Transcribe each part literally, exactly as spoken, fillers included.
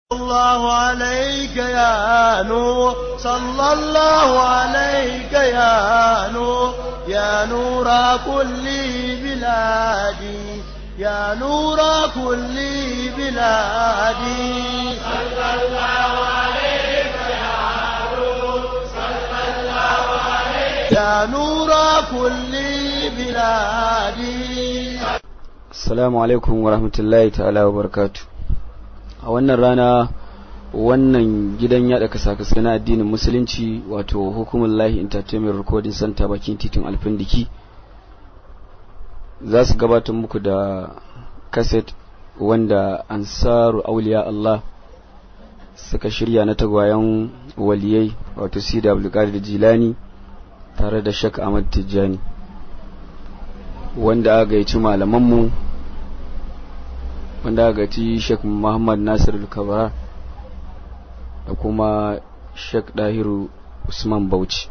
الله عليك يا نور صلى الله عليك يا نور يا نور كل بلادي يا نور كل بلادي صلى الله عليك يا نور صلى الله عليك يا نور كل بلادي. السلام عليكم ورحمة الله تعالى وبركاته. a wannan rana wannan gidan yada kasakasai na addinin musulunci wato Hukumullahi Entertainment Recording Center bakin titin Alfindiki za su gabatar muku da cassette wanda Ansaru Auliya Allah suka shirya na tagwayen waliyai wato Sidi Abdul Qadir Jilani tare da Sheikh Ahmad Tijjani wanda aka gaici malaman mu wanda ga ti Sheikh Muhammad Nasir Al-Kabara da kuma Sheikh Dahiru Usman Bauchi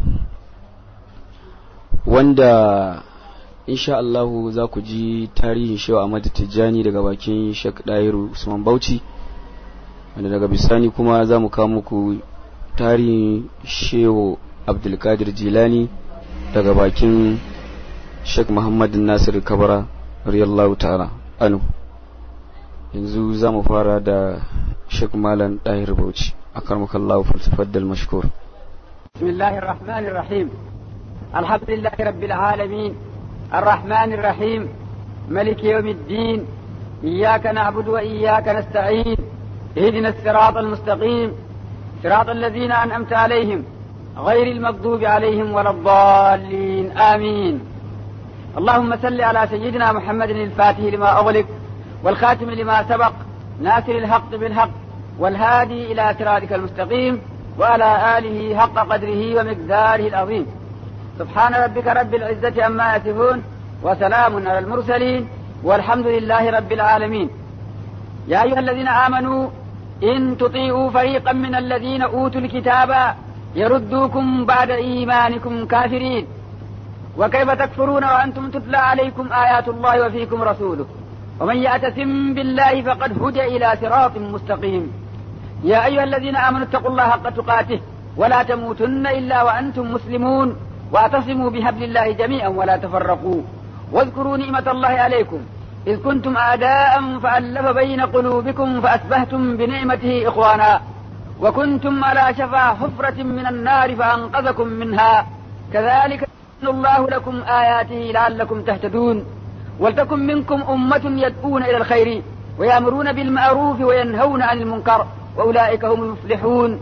wanda insha Allah za ku ji tarihin Sheikh Ahmad Tijjani daga bakin Sheikh Dahiru Usman Bauchi wanda daga bisani kuma za mu kawo muku tarihin Sheikh Abdul Qadir Jilani daga bakin Sheikh Muhammad Nasir Al-Kabara radiyallahu ta'ala anhu. yanzu za mu fara da Sheikh Malam Dahir Bauchi akarmakallahu faltafaddal mashkur. Bismillahir Rahmanir Rahim. Alhamdulillahi Rabbil Alamin. Arrahmanir Rahim. Maliki Yawmiddin. Iyyaka na'budu wa iyyaka nasta'in. Ihdinas siratal mustaqim. Siratal ladzina an'amta 'alaihim ghayril maghdubi 'alaihim waladdallin. Amin. اللهم صل على سيدنا محمد الفاتح لما أغلق والخاتم لما سبق ناصر الحق بالحق والهادي إلى صراطك المستقيم وعلى آله حق قدره ومقداره العظيم. سبحان ربك رب العزة عما يصفون وسلام على المرسلين والحمد لله رب العالمين. يا أيها الذين آمنوا إن تطيعوا فريقا من الذين أوتوا الكتاب يردوكم بعد إيمانكم كافرين وكيف تكفرون وأنتم تتلى عليكم آيات الله وفيكم رسوله ومن يعتصم بالله فقد هدى إلى صراط مستقيم. يا أيها الذين آمنوا اتقوا الله حق تقاته ولا تموتن إلا وأنتم مسلمون واعتصموا بحبل الله جميعا ولا تفرقوا واذكروا نعمة الله عليكم إذ كنتم أعداء فألف بين قلوبكم فأصبحتم بنعمته إخوانا وكنتم على شفا حفرة من النار فأنقذكم منها كذلك يبين الله لكم آياته لعلكم تهتدون. ولتكن منكم أمة يدعون إلى الخير ويأمرون بالمعروف وينهون عن المنكر وأولئك هم المفلحون.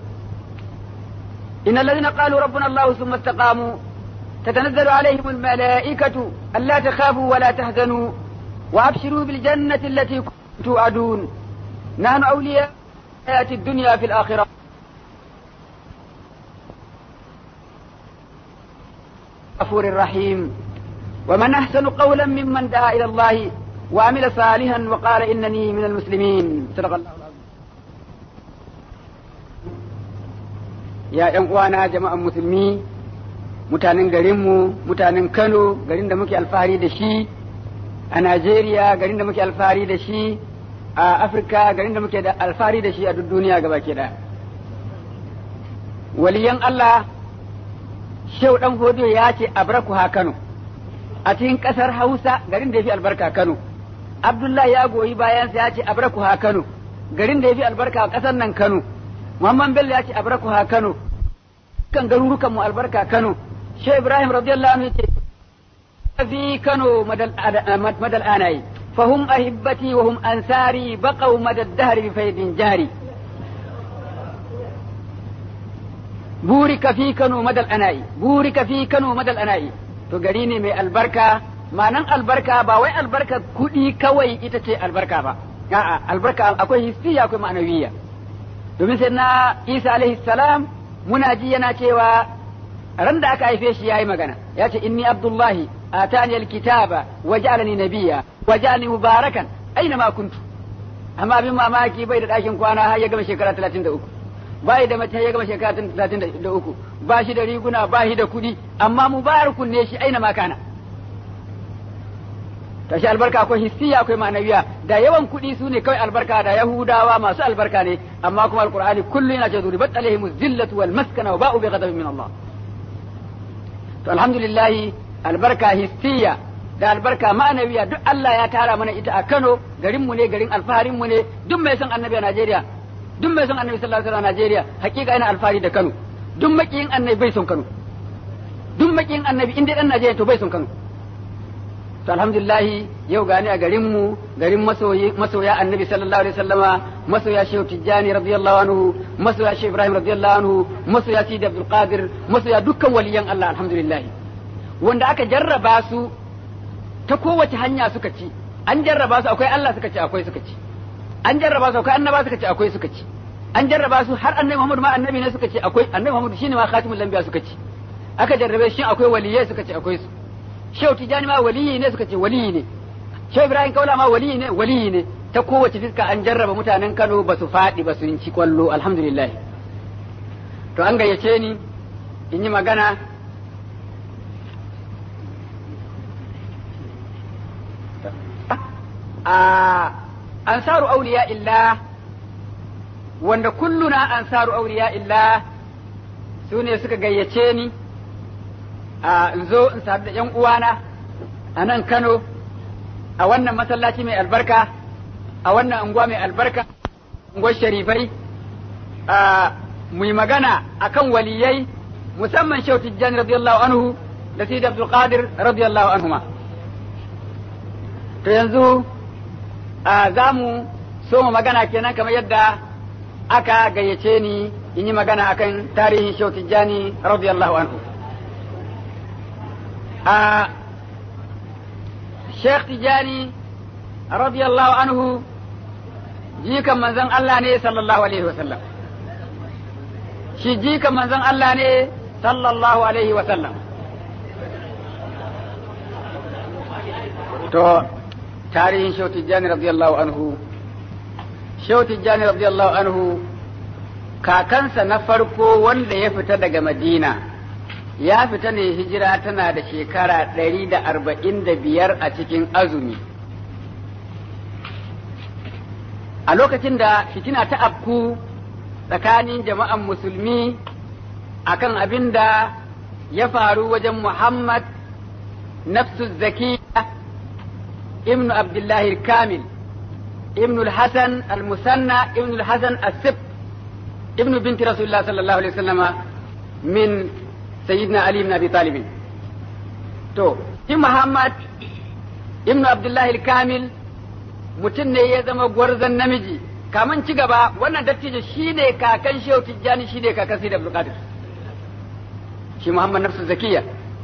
إن الذين قالوا ربنا الله ثم استقاموا تتنزل عليهم الملائكة ألا تخافوا ولا تحزنوا وأبشروا بالجنة التي كنتم توعدون نحن أولياء الحياة الدنيا في الآخرة. غفور رحيم. ومن أحسن قولا ممن دعا إلى الله وعمل صالحا وقال إنني من المسلمين. صدق الله العظيم. يا أخوانا جماعة مسلمين mutanen garinmu mutanen Kano garin da muke alfahari da shi a Najeriya garin da muke alfahari da shi a Afirka garin da muke da alfahari da shi a duk duniya gaba ke da waliyan Allah Shehu Dan Hodiyo ya ce abraku ha Kano a cikin kasar Hausa garin da yafi albarka Kano. Abdullahi ya goyi bayan sa ya ce abraku ha Kano garin da yafi albarka a kasar nan Kano. Muhammad Bello ya ce abraku ha Kano kan garurukan mu albarka Kano. Sheikh Ibrahim radiyallahu anhu ce fi Kano madal madal anai fahum ahibbati wa hum ansari baqaw madad dahri bi faydin jari. burika fi Kano madal anai burika fi Kano madal anai. To gari ne mai albarka. Ma'anan albarka ba wai albarka kuɗi kawai ita ce albarka ba, a'a albarka akwai hissiya akwai ma'anawiyya. Domin sai na Isa alaihi salam muna ji yana cewa ran da aka haife shi yayi magana ya ce inni abdullahi atani alkitaba wa ja'alani nabiyya wa ja'alani mubarakan aina ma kuntu. Amma bin mamaki bai da ɗakin kwana har ya gama shekara talatin da uku, bai da mace ya gama shekara talatin da uku, ba shi da riguna ba shi da kuɗi amma mubarakun ne shi aina ma kana. tashi albarka akwai hissiya akwai ma'anawiya da yawan kuɗi su ne kawai albarka da yahudawa masu albarka ne amma kuma alqur'ani kullu yana ce duribat alaihim zillatu wal maskana wa ba'u bi ghadabin min Allah to alhamdulillah albarka hissiya da albarka ma'anawiya duk Allah ya tara mana ita a Kano garin mu ne garin alfaharin mu ne duk mai son annabi a Najeriya duk mai son annabi sallallahu alaihi wasallam a Najeriya hakika ina alfahari da Kano duk makiyin annabi bai son Kano duk makiyin annabi inda dan Najeriya to bai son Kano to alhamdulillah yau gani a garin mu garin masoyi masoya annabi sallallahu alaihi wasallama masoya Shehu Tijjani radiyallahu anhu masoya Shehu Ibrahim radiyallahu anhu masoya Sidi Abdul Qadir masoya dukkan waliyan Allah alhamdulillah wanda aka jarraba su ta kowace hanya suka ci an jarraba su akwai Allah suka ci akwai suka ci an jarraba su akwai annaba suka ci akwai suka ci an jarraba su har annabi Muhammad ma annabi ne suka ci akwai annabi Muhammad shine ma khatimul anbiya suka ci aka jarrabe shi akwai waliyai suka ci akwai su Shehu Tijani ma waliyi ne suka ce waliyi ne Shehu Ibrahim Kaula ma waliyi ne waliyi ne ta kowace fiska an jarraba mutanen Kano ba su faɗi ba su yin ci kwallo alhamdulillah to an gayyace ni in yi magana a ansaru auliya illah wanda kulluna ansaru auliya illah su ne suka gayyace ni a in zo in sadu da yan uwana a nan Kano a wannan masallaci mai albarka a wannan unguwa mai albarka unguwar sharifai a mu yi magana akan waliyai musamman Shehu Tijjani radiyallahu anhu da Sidi Abdul Qadir radiyallahu anhuma to yanzu za mu so mu magana kenan kamar yadda aka gayyace ni in yi magana akan tarihin Shehu Tijjani radiyallahu anhu. a Sheikh Tijjani radiyallahu anhu jikan manzon Allah ne sallallahu alaihi wasallam shi jikan manzon Allah ne sallallahu alaihi wasallam to tarihin Shehu Tijjani radiyallahu anhu Shehu Tijjani radiyallahu anhu kakansa na farko wanda ya fita daga Madina ya fita ne hijira tana da shekara ɗari da arba'in da biyar a cikin azumi a lokacin da fitina ta afku tsakanin jama'an musulmi akan abin da ya faru wajen Muhammad nafsu zakiya ibnu Abdullahi kamil ibnu al-Hasan al-Musanna ibnu al-Hasan as-Sibt ibnu binti Rasulullah sallallahu alaihi wasallama min sayyidina Ali ibn Abi Talib to shi Muhammad ibnu Abdullahi al-Kamil mutum ne ya zama gwarzon namiji kaman ci gaba wannan dattijo shine kakan Shehu Tijjani shine kakan Sidi Abdul Qadir shi Muhammad nafsu zakiya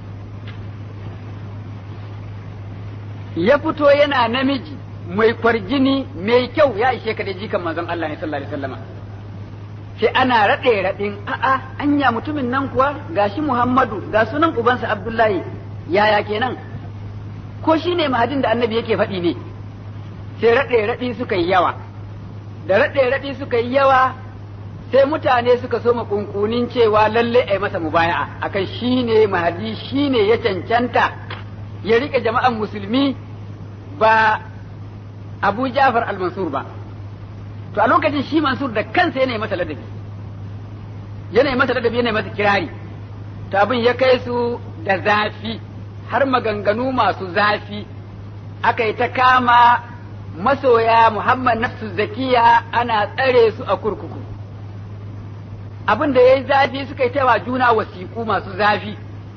ya fito yana namiji mai kwarjini mai kyau ya ishe ka da jikan manzon Allah ne sallallahu alaihi wasallam sai ana raɗe raɗin a'a anya mutumin nan kuwa gashi Muhammadu ga sunan ubansa Abdullahi yaya kenan ko shine mahadin da annabi yake faɗi ne sai raɗe raɗi suka yi yawa da raɗe raɗi suka yi yawa sai mutane suka so makunkunin cewa lalle ai masa mubaya'a akan shine mahadi shine ya cancanta ya rike jama'an musulmi ba Abu Ja'far al-Mansur ba to a lokacin shi Mansur da kansa yana masa ladabi yana masa ladabi yana masa kirari to abin ya kai su da zafi har maganganu masu zafi aka yi ta kama masoya Muhammad nafsu zakiya ana tsare su a kurkuku abin da ya yi zafi suka yi taiwa juna wasiƙu masu zafi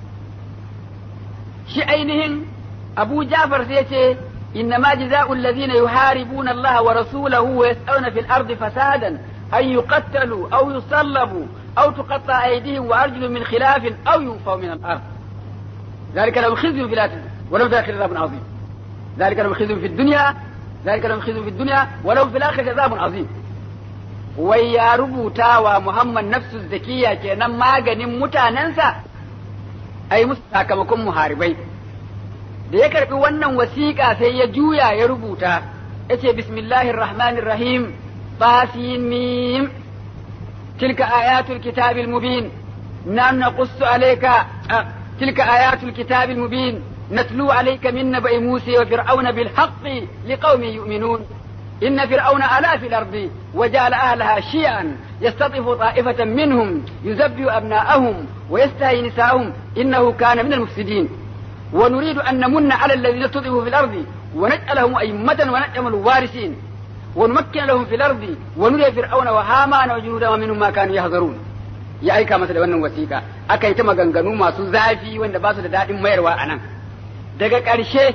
shi ainihin Abu Ja'far sai ya ce إنما جزاء الذين يحاربون الله ورسوله ويسعون في الأرض فسادا أن يقتلوا أو يصلبوا أو تقطع أيديهم وأرجلهم من خلاف أو ينفوا من الأرض ذلك لهم خزي في الآخرة ولهم في الآخرة عذاب عظيم ذلك لهم خزي في الدنيا ذلك لهم خزي في الدنيا ولهم في الآخرة عذاب عظيم ويا ربوتا ومحمد نفس الزكية كأنما maganin mutanensa ai musu sakamakon muharibai da ya karbi wannan wasiƙa sai ya juya ya rubuta yace bismillahir rahmanir rahim tasin mim tilka ayatul kitabil mubin nan naqussu alayka tilka ayatul kitabil mubin نتلو عليك من نبأ موسى وفرعون بالحق لقوم يؤمنون إن فرعون علا في الأرض وجعل أهلها شيعا يستضعف طائفة منهم يذبح أبناءهم ويستحيي نساءهم إنه كان من المفسدين ونريد أن نمن على الذين استضعفوا في الأرض ونجعلهم أئمة ونجعلهم الوارثين ونمكن لهم في الأرض ونري فرعون وهامان وجنودهما منهم ما كانوا يحذرون ya aika masa da wannan wasiƙa aka yi ta maganganu masu zafi wanda ba su da daɗin mayarwa a nan daga ƙarshe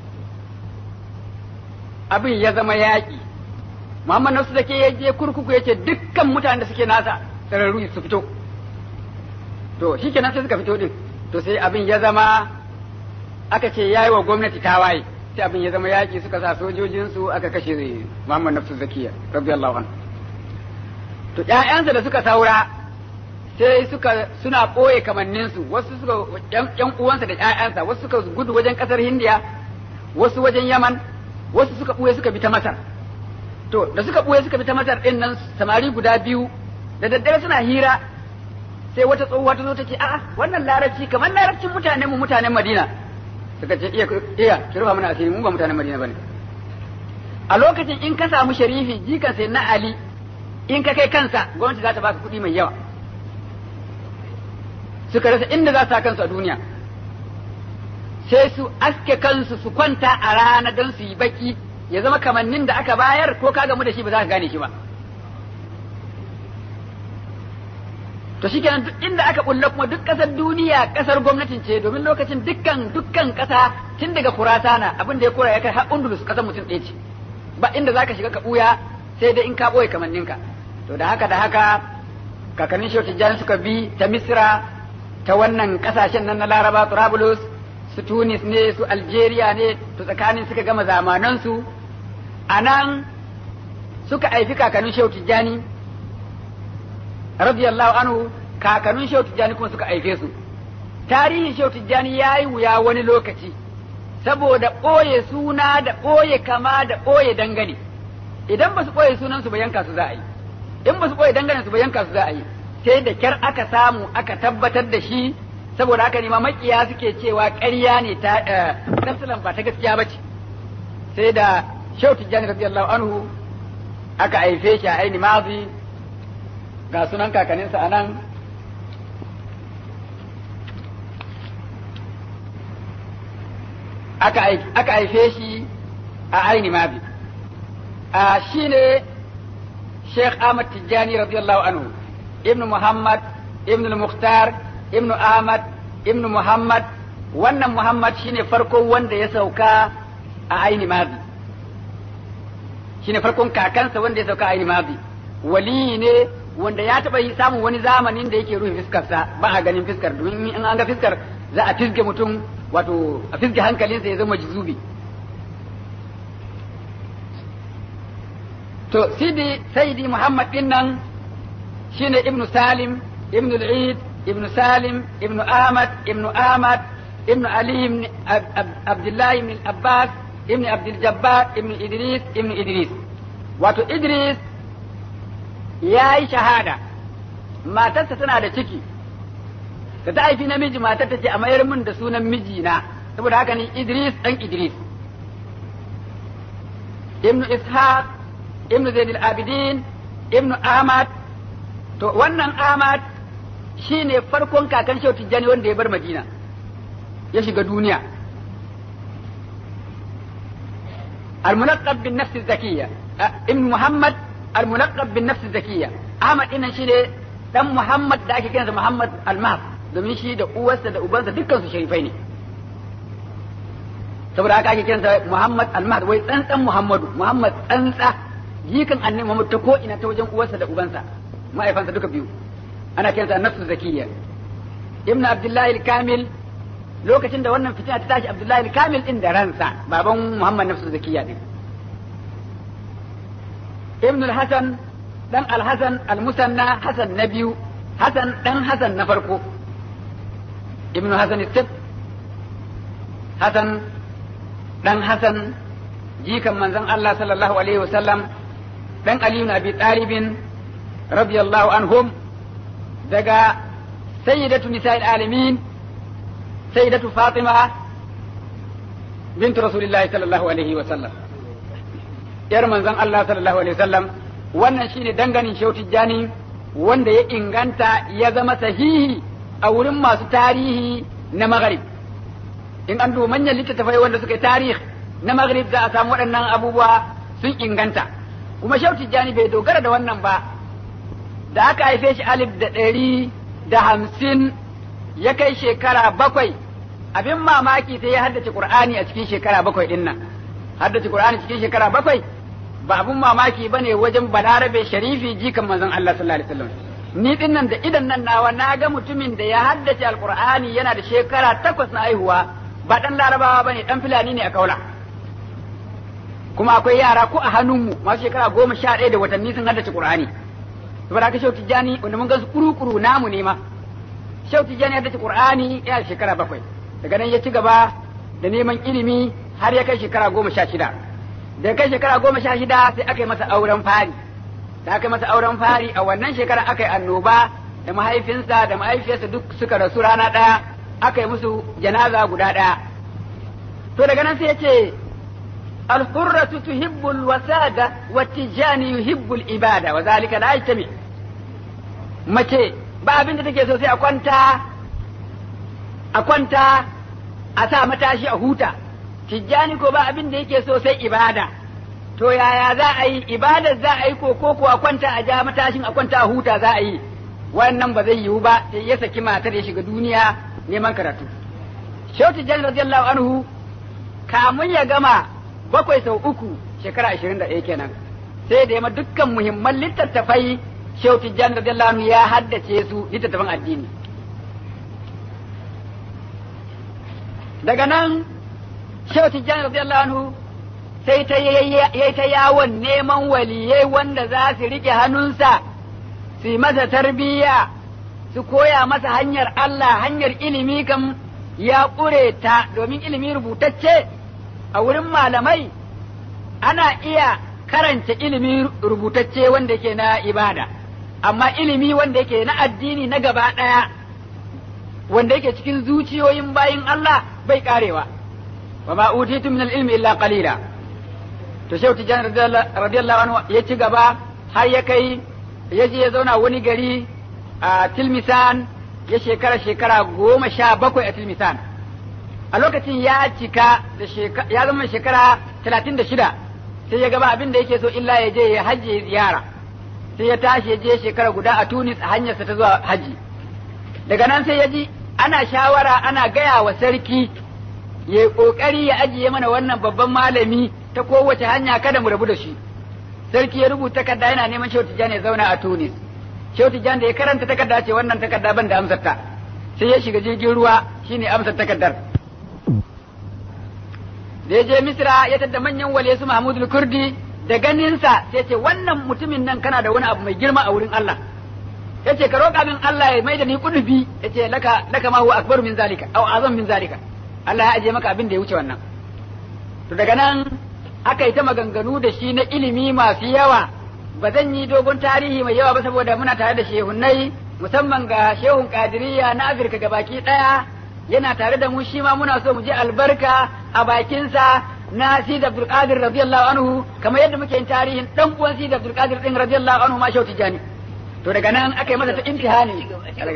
abin ya zama yaƙi Muhammad Nasu da ke yaje kurkuku yace dukkan mutanen da suke nasa tsararru su fito to shikenan sai suka fito din to sai abin ya zama aka ce yayi wa gwamnati tawaye sai abin ya zama yaƙi suka sa sojojin su aka kashe Muhammad Nafsu Zakiya radiyallahu anhu to ƴaƴansa da suka saura sai suka suna ɓoye kamanninsu wasu suka ƴan uwansa da ƴaƴansa wasu suka gudu wajen ƙasar Hindiya wasu wajen Yaman wasu suka ɓoye suka bi ta Masar to da suka ɓoye suka bi ta Masar ɗin nan samari guda biyu da daddare suna hira sai wata tsohuwa ta zo ta ce a'a wannan larabci kamar larabcin mutanen mu mutanen Madina suka ce iya iya ki rufa mana asiri mu ba mutanen Madina bane a lokacin in ka samu sharifi jikan sai na Ali in ka kai kansa gwamnati za ta baka kuɗi mai yawa suka rasa inda za su sa kansu a duniya sai su aske kansu su kwanta a rana don su yi baki ya zama kamannin da aka bayar ko ka gamu da shi ba za ka gane shi ba to shikenan duk inda aka bulla kuma duk kasar duniya kasar gwamnatin ce domin lokacin dukkan dukkan kasa tun daga Khurasana abin da ya kora ya kai har Undulus kasar mutum ɗaya ce ba inda zaka shiga ka buya sai dai in ka boye kamanninka to da haka da haka kakannin Shehu Tijjani suka bi ta Misra ta wannan kasashen nan na Laraba Trablus su Tunis ne su Algeria ne to tsakanin suka gama zamanansu a nan suka aifi kakannin Shehu Tijjani radiyallahu anhu kakannin Shehu Tijjani kuma suka aife su tarihin Shehu Tijjani ya yi wuya wani lokaci saboda ɓoye suna da ɓoye kama da ɓoye dangane idan ba su ɓoye sunansu ba yanka su za a yi in ba su ɓoye dangane su ba yanka su za a yi sai da kyar aka samu aka tabbatar da shi saboda haka ne ma makiya suke cewa ƙarya ne ta tafsilan ba ta gaskiya ba ce sai da Shehu Tijjani radiyallahu anhu aka haife shi a aini mazi ga sunan kakanninsa a nan aka haife shi a aini mazi a shi ne Sheikh Ahmad Tijjani radiyallahu anhu ibn Muhammad ibn al-Mukhtar ibn Ahmad ibn Muhammad wannan Muhammad shine farkon wanda ya sauka a aini mazi shine farkon kakansa wanda ya sauka a aini mazi wali ne wanda ya taba yi samun wani zamanin da yake rufe fiskarsa ba a ganin fiskar domin in an ga fiskar za a fisge mutum wato a fisge hankalinsa ya zama jizubi to sidi sayyidi Muhammad din nan shine ibnu Salim ibnu al-Eid ibnu Salim ibnu Ahmad ibnu Ahmad ibnu Ali ibn Abdullah ibn Abbas ibn Abdul Jabbar ibn Idris ibn Idris wato Idris ya yi shahada matarsa tana da ciki da ta haifi namiji matar ta ce a mayar min da sunan mijina saboda haka ni Idris dan Idris ibnu Ishaq ibnu Zaid al-Abidin ibnu Ahmad to wannan Ahmad shine farkon kakan Shehu Tijjani wanda ya bar Madina ya shiga duniya al-munaqqab bin nafs az-zakiyya ibn Muhammad al-munaqqab bin nafs az-zakiyya Ahmad dinnan shine dan Muhammad da ake kiransa Muhammad al-Mahd domin shi da uwarsa da ubansa dukkan su sharifai ne saboda haka ake kiransa Muhammad al-Mahd wai tsantsan Muhammadu Muhammad tsantsa jikan annabi Muhammad ta ko ina ta wajen uwarsa da ubansa mahaifansa duka biyu ana kiransa nafsu zakiyya ibn Abdullah al-Kamil lokacin da wannan fitina ta tashi Abdullah al-Kamil din da ransa baban Muhammad nafsu zakiyya din ibn al-Hasan dan al-Hasan al-Musanna Hasan na biyu Hasan dan Hasan na farko ibn Hasan al-Sibt Hasan dan Hasan jikan manzon Allah sallallahu alaihi wasallam dan Ali ibn Abi Talib radiyallahu anhum daga sayyidatu nisa'il alamin sayyidatu Fatima bintu rasulillahi sallallahu alaihi wa sallam yar manzon Allah sallallahu alaihi wa sallam wannan shine danganin Shehu Tijjani wanda ya inganta ya zama sahihi a wurin masu tarihi na Maghrib in an duba manyan littattafai wanda suka yi tarihi na Maghrib za a samu waɗannan abubuwa sun inganta kuma Shehu Tijjani bai dogara da wannan ba da aka haife shi alif da ɗari da hamsin ya kai shekara bakwai abin mamaki sai ya haddace Qur'ani a cikin shekara bakwai din nan haddace Qur'ani cikin shekara bakwai ba abin mamaki bane wajen balarabe sharifi jikan manzon Allah sallallahu alaihi wasallam ni din nan da idan nan nawa na ga mutumin da ya haddace alqur'ani yana da shekara takwas na aihuwa ba dan larabawa bane dan fulani ne a kaula kuma akwai yara ko a hannunmu masu shekara goma sha ɗaya da watanni sun haddace Qur'ani saboda haka Shehu Tijjani wanda mun ga su kuru-kuru namu ne ma Shehu Tijjani ya haddace Qur'ani yana da shekara bakwai daga nan ya ci gaba da neman ilimi har ya kai shekara goma sha shida da ya kai shekara goma sha shida sai aka yi masa auren fari da aka yi masa auren fari a wannan shekara aka yi annoba da mahaifinsa da mahaifiyarsa duk suka rasu rana ɗaya aka yi musu janaza guda ɗaya to daga nan sai ya ce الحرة تحب الوسادة والتجاني يحب الإبادة وذلك لا يجتمع mace ba abin da take so sai a kwanta a kwanta a sa matashi a huta tijjani ko ba abin da yake so sai ibada to yaya za a yi ibada za a yi ko ko a kwanta a ja matashin a kwanta a huta za a yi wannan ba zai yiwu ba sai ya saki matar ya shiga duniya neman karatu Shehu Tijjani radiyallahu anhu kamun ya gama bakwai sau uku shekara ashirin da ɗaya kenan sai da yamma dukkan muhimman littattafai Shehu Tijjani radiyallahu anhu ya haddace su littattafan addini daga nan Shehu Tijjani radiyallahu anhu sai ta yayi ta yawon neman waliyai wanda za su rike hannunsa su yi masa tarbiyya su koya masa hanyar Allah hanyar ilimi kam ya ƙure ta domin ilimi rubutacce a wurin malamai ana iya karanta ilimi rubutacce wanda yake na ibada amma ilimi wanda yake na addini na gaba ɗaya wanda yake cikin zuciyoyin bayin Allah bai karewa wa ma utitu min al-ilmi illa qalila to Shehu Tijjani radiyallahu anhu ya ci gaba har ya kai ya je ya zauna wani gari a Tilmisan ya shekara shekara goma sha bakwai a Tilmisan a lokacin ya cika da ya zama shekara talatin da shida sai ya gaba abin da yake so illa ya je ya hajji ya ziyara sai ya tashi ya je shekara guda a Tunis a hanyarsa ta zuwa haji daga nan sai ya ji ana shawara ana gaya wa sarki ya yi kokari ya ajiye mana wannan babban malami ta kowace hanya kada mu rabu da shi sarki ya rubuta takarda yana neman Shehu Tijjani ya zauna a Tunis Shehu Tijjani da ya karanta takarda ce wannan takarda ban da amsar ta sai ya shiga jirgin ruwa shine amsar takardar da ya je Misra ya tadda manyan wale su Mahmud al-Kurdi da ganinsa sai ce wannan mutumin nan kana da wani abu mai girma a wurin Allah yace ka roƙa min Allah ya maida ni kudubi yace laka laka ma huwa akbaru min zalika aw azam min zalika Allah ya aje maka abin da ya wuce wannan to daga nan aka yi ta maganganu da shi na ilimi masu yawa ba zan yi dogon tarihi mai yawa ba saboda muna tare da shehunnai musamman ga shehun Qadiriyya na Afirka gabaki daya yana tare da mu shi ma muna so mu je albarka a bakinsa na Sidi Abdul Qadir radiyallahu anhu kamar yadda muke yin tarihin dan uwan Sidi Abdul Qadir din radiyallahu anhu ma Shehu Tijjani to daga nan aka yi masa ta imtihani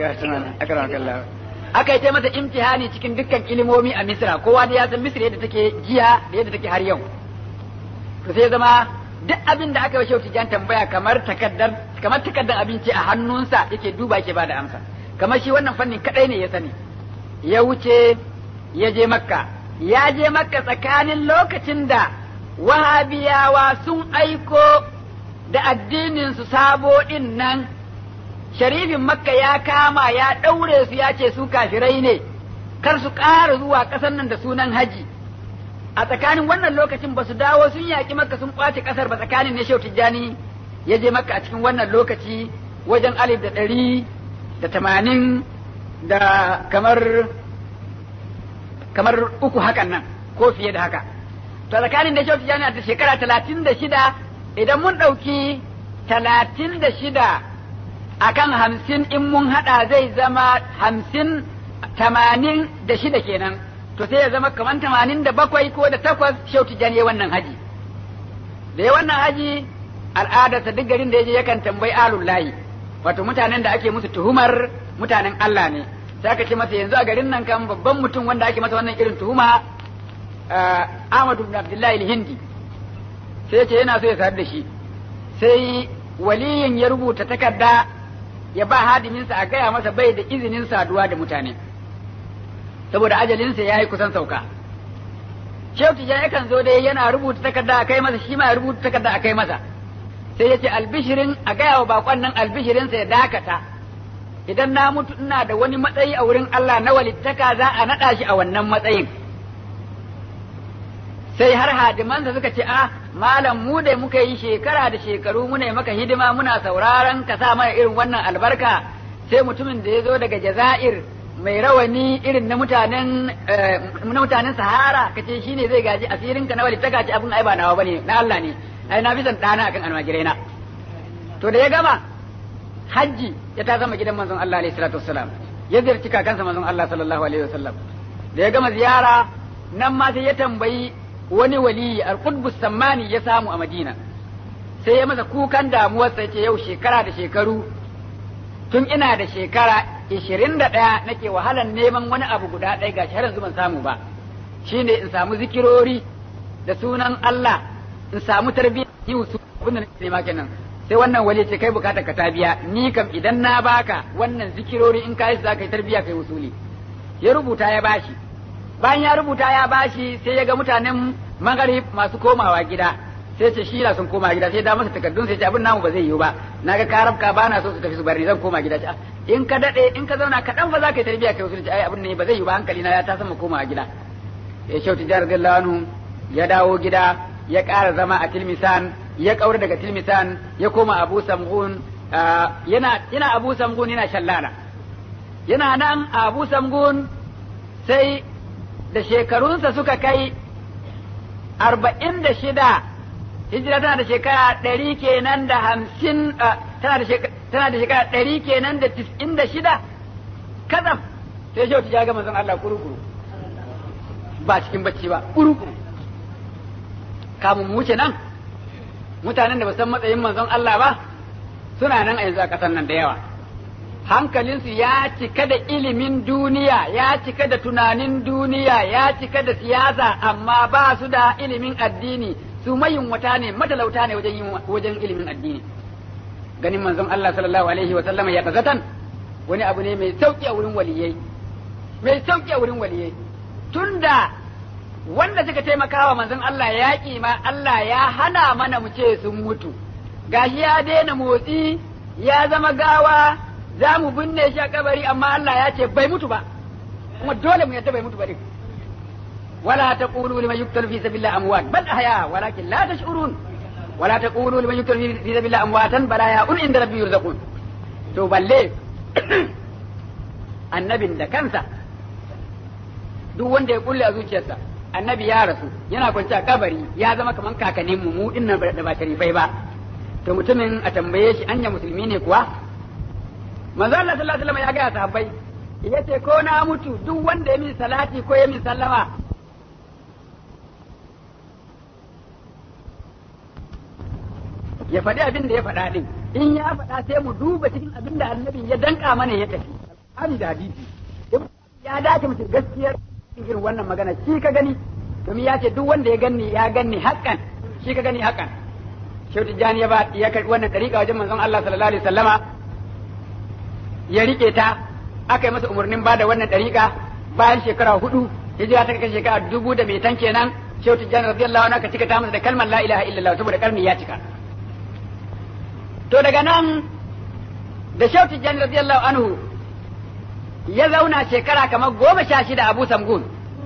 aka yi ta masa imtihani cikin dukkan ilimomi a Misra kowa da ya san Misra yadda take jiya da yadda take har yau to sai zama duk abin da aka yi Shehu Tijjani tambaya kamar takaddar kamar takaddar abinci a hannunsa yake duba yake bada amsa kamar shi wannan fannin kadai ne ya sani ya wuce ya je Makka ya je Makka tsakanin lokacin da Wahabiyawa sun aiko da addinin su sabo din nan sharifin Makka ya kama ya daure su ya ce su kafirai ne kar su ƙara zuwa ƙasar nan da sunan haji a tsakanin wannan lokacin ba su dawo sun yaƙi Makka sun ƙwace ƙasar ba tsakanin ne Shehu Tijjani ya je Makka a cikin wannan lokaci wajen alif da ɗari da tamanin da kamar kamar uku hakan nan ko fiye da haka to tsakanin da Shehu Tijjani da shekara talatin da shida idan mun ɗauki talatin da shida akan hamsin in mun haɗa zai zama hamsin tamanin da shida kenan to sai ya zama kamar tamanin da bakwai ko da takwas Shehu Tijjani ya wannan haji da ya wannan haji al'adarsa duk garin da ya je yakan tambayi alullahi wato mutanen da ake musu tuhumar mutanen Allah ne sai aka ce masa yanzu a garin nan kan babban mutum wanda ake masa wannan irin tuhuma Ahmadu bin Abdullahi al-Hindi sai ce yana so ya sayar da shi sai waliyin ya rubuta takarda ya ba hadiminsa a gaya masa bai da izinin saduwa da mutane saboda ajalinsa ya yi kusan sauka Shehu Tijjani yakan zo dai yana rubuta takarda a kai masa shi ma ya rubuta takarda a kai masa sai ya ce albishirin a gaya wa bakon nan albishirinsa ya dakata idan na mutu ina da wani matsayi a wurin Allah na walittaka za a naɗa shi a wannan matsayin sai har hadimansa suka ce a malam mu da muka yi shekara da shekaru muna maka hidima muna sauraron ka sa mana irin wannan albarka sai mutumin da ya zo daga Jazair mai rawani irin na mutanen na mutanen Sahara kace shine zai gaji asirin ka na walittaka ce abin ai ba nawa bane na Allah ne ai na fi san dana akan almajirai na to da ya gama hajji ya ta zama gidan manzon Allah alaihi salatu wassalam ya ziyarci kakansa manzon Allah sallallahu alaihi wasallam da ya gama ziyara nan ma sai ya tambayi wani wali al-Qutbus Sammani ya samu a Madina sai ya masa kukan damuwar sai ce yau shekara da shekaru tun ina da shekara ishirin da ɗaya nake wahalan neman wani abu guda ɗaya gashi har yanzu ban samu ba shine in samu zikirori da sunan Allah in samu tarbiyya yi usul abin da nake nema kenan sai wannan wali ce kai bukatar ka ta biya ni kam idan na baka wannan zikirori in kai za ka yi tarbiyya kai usuli ya rubuta ya bashi bayan ya rubuta ya bashi sai ya ga mutanen Maghrib masu komawa gida sai ce shi na sun koma gida sai da masa takardun sai ce abin namu ba zai yiwu ba naga karabka ba na so su tafi su bari zan koma gida in ka dade in ka zauna ka dan fa za ka yi tarbiyya kai usuli ai abin ne ba zai yiwu ba hankali na ya ta sama komawa gida ya Shehu Tijjani radiyallahu anhu ya dawo gida ya ƙara zama a Tilmisan ya kaura daga Tilmisan ya koma Abu Samgun yana yana Abu Samgun yana shallala yana nan a Abu Samgun sai da shekarunsa suka kai arba'in da shida hijira tana da shekara ɗari kenan da hamsin tana da tana da shekara ɗari kenan da tis'in da shida kazam sai Shehu Tijjani ga manzon Allah kurukuru ba cikin bacci ba kurukuru kamun mu wuce nan mutanen da ba san matsayin manzon Allah ba suna nan a yanzu a ƙasar nan da yawa hankalinsu ya cika da ilimin duniya ya cika da tunanin duniya ya cika da siyasa amma ba su da ilimin addini su mayunwata ne matalauta ne wajen wajen ilimin addini ganin manzon Allah sallallahu alaihi wa sallama ya kazatan wani abu ne mai sauki a wurin waliyai mai sauki a wurin waliyai tunda wanda suka taimakawa manzon Allah yaƙi ma Allah ya hana mana mu ce sun mutu gashi ya daina motsi ya zama gawa za mu binne shi a kabari amma Allah ya ce bai mutu ba kuma dole mu yadda bai mutu ba din wala taqulu liman yuqtalu fi sabilillahi amwat bal ahya walakin la tash'urun wala taqulu liman yuqtalu fi sabilillahi amwatan bal ahya'un inda rabbi yurzaqun to balle annabin da kansa duk wanda ya kulle a zuciyarsa annabi ya rasu yana kwance a kabari ya zama kaman kakannin mu mu dinnan da ba sharifai ba to mutumin a tambaye shi anya musulmi ne kuwa manzo Allah sallallahu alaihi wasallam ya ga sahabbai yace ko na mutu duk wanda ya min salati ko ya min sallama ya faɗi abin da ya faɗa din in ya faɗa sai mu duba cikin abin da annabi ya danka mana ya tafi abi da hadisi ya dace mutum gaskiyar irin wannan magana shi ka gani domin ya ce duk wanda ya ganni ya ganni haƙƙan shi ka gani haƙƙan Shehu Tijjani ya ba ya karɓi wannan ɗariƙa wajen manzon Allah sallallahu alaihi wasallama ya rike ta aka yi masa umarnin ba da wannan ɗariƙa bayan shekara hudu hijira ta kai shekara dubu da mai tan kenan Shehu Tijjani radiyallahu anhu aka cika ta masa da kalmar la ilaha illallah saboda karni ya cika to daga nan da Shehu Tijjani radiyallahu anhu ya zauna shekara kamar goma sha shida Abu Samgun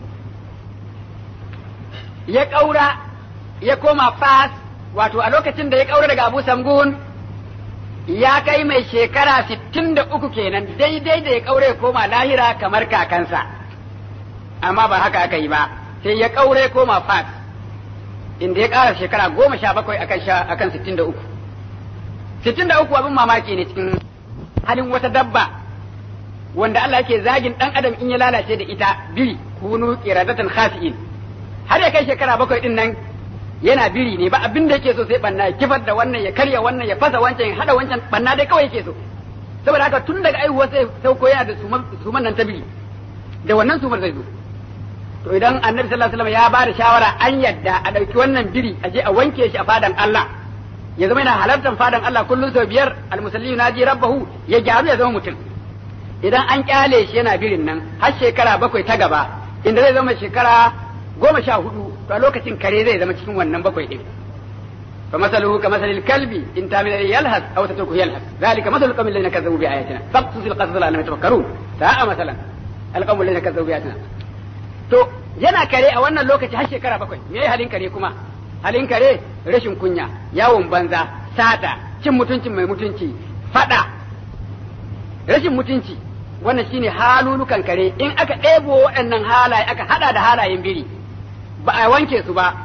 ya ƙaura ya koma Fas wato a lokacin da ya ƙaura daga Abu Samgun ya kai mai shekara sittin da uku kenan daidai da ya ƙaura ya koma lahira kamar kakansa amma ba haka aka yi ba sai ya ƙaura ya koma Fas inda ya ƙara shekara goma sha bakwai akan sha akan sittin da uku sittin da uku abin mamaki ne cikin halin wata dabba wanda Allah yake zagin dan adam in ya lalace da ita biri kunu qiradatan khasi'in har ya kai shekara bakwai din nan yana biri ne ba abin da yake so sai banna ya kifar da wannan ya karya wannan ya fasa wancan ya hada wancan banna dai kawai yake so saboda haka tun daga aihuwa sai sauko yana da suman nan ta biri da wannan sumar zai zo to idan annabi sallallahu alaihi wasallam ya ba da shawara an yadda a dauki wannan biri a je a wanke shi a fadan Allah ya zama yana halartar fadan Allah kullum sau biyar almusalli naji rabbahu ya gyaru ya zama mutum idan an kyale shi yana birin nan har shekara bakwai ta gaba inda zai zama shekara goma sha hudu to a lokacin kare zai zama cikin wannan bakwai din fa masaluhu ka masalil kalbi in tamila yalhas aw tatruku yalhas zalika masalul qawmil ladina kazzabu bi ayatina faqsusil qasas la yatafakkarun sa'a masalan alqawmul ladina kazzabu bi ayatina to yana kare a wannan lokaci har shekara bakwai me yayi halin kare kuma halin kare rashin kunya yawon banza sata cin mutuncin mai mutunci fada rashin mutunci wannan shine halulukan kare in aka ɗebo waɗannan halaye aka hada da halayen biri ba a wanke su ba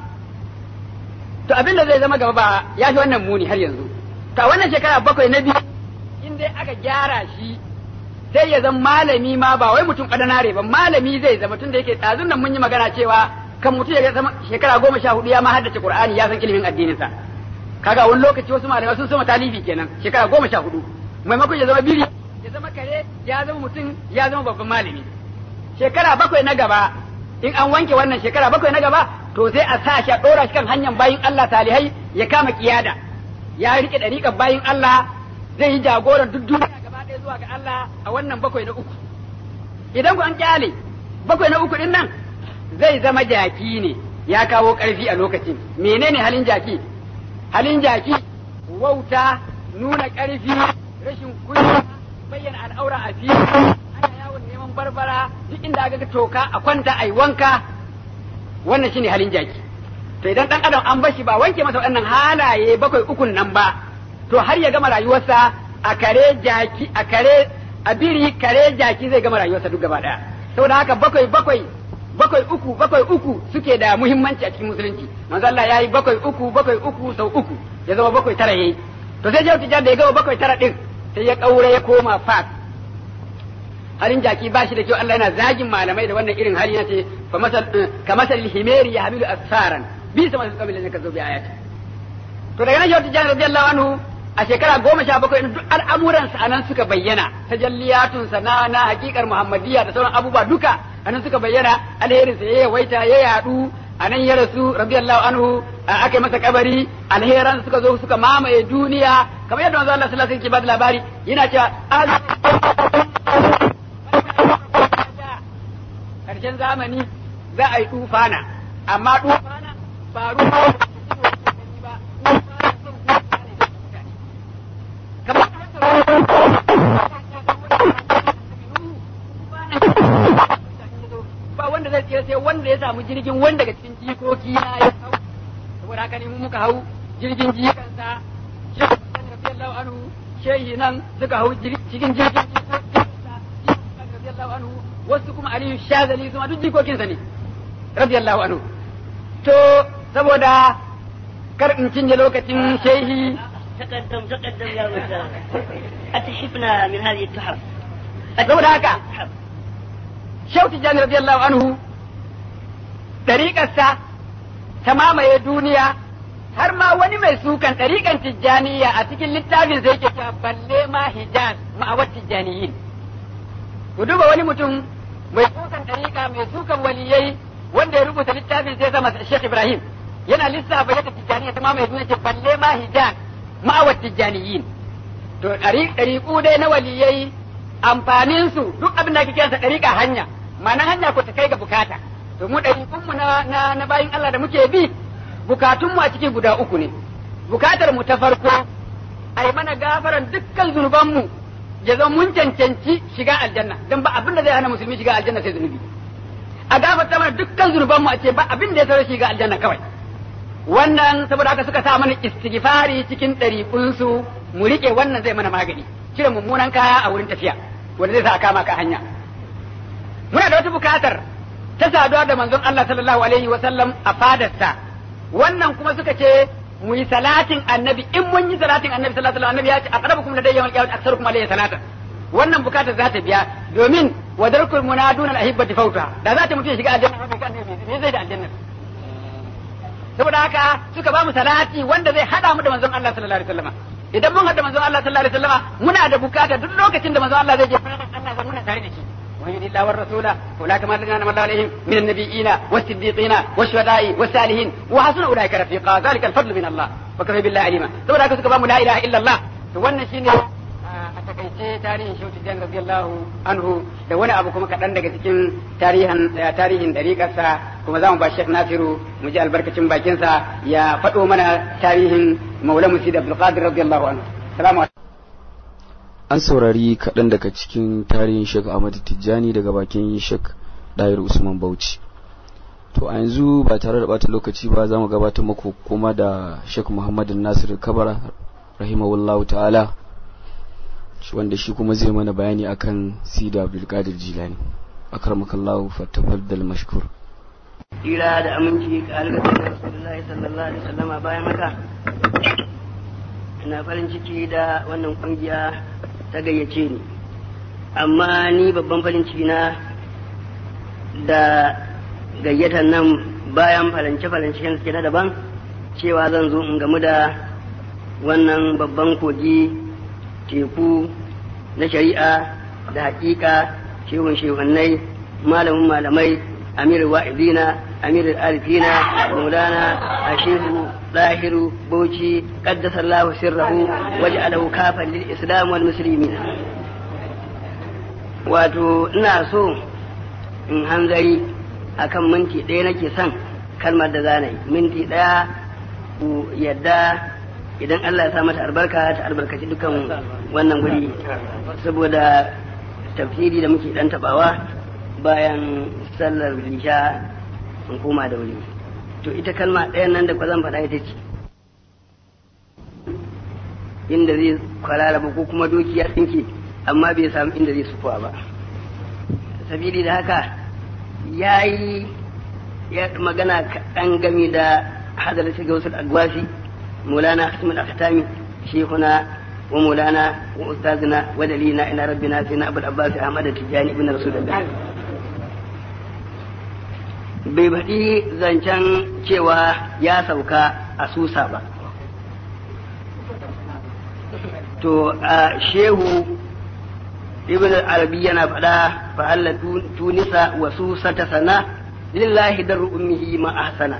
to abin da zai zama gaba ba ya fi wannan muni har yanzu ta wannan shekara bakwai na biyu in dai aka gyara shi sai ya zama malami ma ba wai mutum ƙadanare ba malami zai zama tun da yake ɗazun nan mun yi magana cewa kan mutum ya zama shekara goma sha hudu ya ma haddace Qur'ani ya san ilimin addininsa kaga wani lokaci wasu malamai sun sama talibi kenan shekara goma sha hudu maimakon ya zama biri ya zama kare ya zama mutum ya zama babban malami shekara bakwai na gaba in an wanke wannan shekara bakwai na gaba to sai a sa shi a ɗora shi kan hanyar bayin Allah talihai ya kama kiyada ya rike ɗariƙar bayin Allah zai yi jagoran duk duniya gaba ɗaya zuwa ga Allah a wannan bakwai na uku idan ku an kyale bakwai na uku din nan zai zama jaki ne ya kawo ƙarfi a lokacin menene halin jaki halin jaki wauta nuna ƙarfi rashin kunya bayyana al'aura a fili ana yawon neman barbara duk inda aka ga toka a kwanta ai wanka wannan shine halin jaki to idan dan adam an bashi ba wanke masa waɗannan halaye bakwai ukun nan ba to har ya gama rayuwarsa a kare jaki a kare a biri kare jaki zai gama rayuwarsa duk gaba daya saboda haka bakwai bakwai bakwai uku bakwai uku suke da muhimmanci a cikin musulunci manzo Allah yayi bakwai uku bakwai uku sau uku ya zama bakwai tara yayi to sai jawti da ya gama bakwai tara din sai ya kaure ya koma fat halin jaki ba shi da kyau Allah yana zagin malamai da wannan irin hali yace fa masal ka masal himeri ya hamilu asfaran bi sama kabil ne ka zo bi ayati to daga nan jawti jana radiyallahu anhu a shekara goma sha bakwai duk al'amuran sa anan suka bayyana tajalliyatun sana na hakikar muhammadiyya da sauran abubuwa duka anan suka bayyana alherin sa ya yawaita ya yadu anan ya rasu radiyallahu anhu aka masa kabari alheran suka zo suka mamaye duniya kamar yadda manzo Allah sallallahu alaihi wasallam ke bada labari yana cewa karshen zamani za a yi tufana amma tufana ba ruwa ba ba wanda zai tsira sai wanda ya samu jirgin wanda daga cikin jikoki na ya hau saboda haka ne mu muka hau jirgin jikansa shehu radiyallahu anhu shehi nan suka hau cikin jirgin jikokinsa radiyallahu anhu wasu kuma aliyu shazali su ma duk jikokinsa ne radiyallahu anhu to saboda kar in cinye lokacin shehi تقدم تقدم يا رجال أتحفنا من هذه التحف saboda haka Shehu Tijjani radiyallahu anhu ɗariƙarsa ta mamaye duniya har ma wani mai sukan ɗariƙan Tijjaniya a cikin littafin sai yake cewa balle ma Hijaz ma'awar Tijjaniyin. Ku duba wani mutum mai sukan ɗariƙa mai sukan waliyai wanda ya rubuta littafin sai sama Sheikh Ibrahim yana lissafa yadda Tijjaniya ta mamaye duniya ce balle ma Hijaz ma'awar Tijjaniyin. To ɗariƙu dai na waliyai amfaninsu duk abin da ake kiransa ɗariƙa hanya ma'ana hanya ko ta kai ga bukata to mu ɗariƙunmu na, na, na bayin Allah da muke bi bukatunmu a ciki guda uku ne bukatar mu ta farko a yi mana gafaran dukkan zunubanmu ya zama mun cancanci shiga aljanna don ba abin da zai hana musulmi shiga aljanna sai zunubi a gafarta mana dukkan zunubanmu a ce ba abin da ya sauro shiga aljanna kawai wannan saboda haka suka sa mana istighfari cikin ɗariƙunsu mu riƙe wannan zai mana magani cire mummunan kaya a wurin tafiya wanda zai sa a kama ka hanya muna da wata bukatar ta saduwa da manzon Allah sallallahu alaihi wa sallam a fadarsa wannan kuma suka ce mu yi salatin annabi in mun yi salatin annabi sallallahu alaihi wa sallam annabi ya ce aqrabukum ladayya wal qiyamah aktsarukum alayhi salatan wannan bukatar za ta biya domin wa darkul munaduna al-ahibbati fawta da za ta mutu shiga aljanna ba kan ne zai da aljanna saboda haka suka ba mu salati wanda zai hada mu da manzon Allah sallallahu alaihi wasallam idan mun hada manzon Allah sallallahu alaihi wasallam muna da bukata duk lokacin da manzon Allah zai je Allah zai muna tare da shi wa yudillahu war rasula ulaka ma lana ma alaihim min an-nabiyina was-siddiqina wash-shuhada'i was-salihin wa hasuna ulaika rafiqa zalika al-fadlu min Allah wa kafa billahi alima saboda haka suka ba mu la ilaha illa Allah to wannan shine a takaice tarihin Shehu Tijjani radiyallahu anhu da wani abu kuma kaɗan daga cikin tarihin tarihin dariƙarsa kuma za mu ba Sheikh Nasiru mu ji albarkacin bakinsa ya faɗo mana tarihin Maula Musid Abdul Qadir radiyallahu anhu. Assalamu alaikum. An saurari kaɗan daga cikin tarihin Sheikh Ahmad Tijjani daga bakin Sheikh Dahiru Usman Bauchi. To a yanzu ba tare da ɓata lokaci ba za mu gabatar muku kuma da Sheikh Muhammad Nasir Kabara rahimahullahu ta'ala wanda shi kuma zai mana bayani akan Sidi Abdul Qadir Jilani. Akramakallahu fatafaddal mashkur. Ira da aminci ga alƙawarin Rasulullahi sallallahu alaihi wasallam bayan haka ina farin ciki da wannan kungiya ta gayyace ni amma ni babban farin ciki na da gayyatar nan bayan falance-falance suke na daban cewa zan zo in gamu da wannan babban kogi teku na shari'a da hakika shehun shehunai malamin malamai amir wa'idina amir alifina maulana ashiru zahiru bauchi qaddasa Allahu sirrahu waj'alahu kafan lil islam wal muslimin wato ina so in hanzari akan minti ɗaya nake son kalmar da zanai minti ɗaya ku yadda idan Allah ya sa mata albarka ta albarkaci dukan wannan guri saboda tafsiri da muke dan tabawa bayan sallar isha in koma da wuri to ita kalma ɗayan nan da kwa zan faɗa ita ce inda zai kwarara ba ko kuma doki ya tsinke amma bai samu inda zai sufuwa ba sabili da haka ya yi ya magana kaɗan game da hadarar shiga wasu agwasi مولانا ختم الأختام شيخنا ومولانا وأستاذنا ودلينا إلى ربنا سيدنا أبو العباس أحمد التجاني بن رسول الله bai faɗi zancen cewa ya sauka a susa ba to a shehu ibn arabi yana faɗa fa'alla tunisa wa susa ta sana lillahi darru ummihi ma ahsana